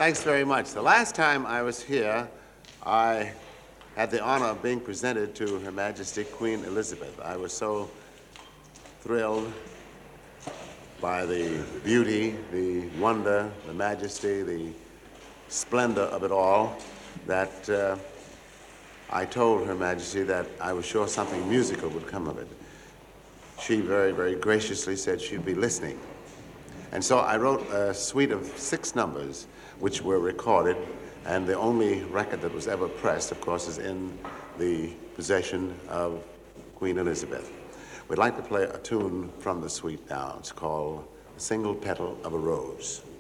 Thanks very much. The last time I was here, I had the honor of being presented to Her Majesty Queen Elizabeth. I was so thrilled by the beauty, the wonder, the majesty, the splendor of it all that I told Her Majesty that I was sure something musical would come of it. She very, very graciously said she'd be listening. And so I wrote a suite of 6 numbers which were recorded, and the only record that was ever pressed, of course, is in the possession of Queen Elizabeth. We'd like to play a tune from the suite now. It's called "Single Petal of a Rose."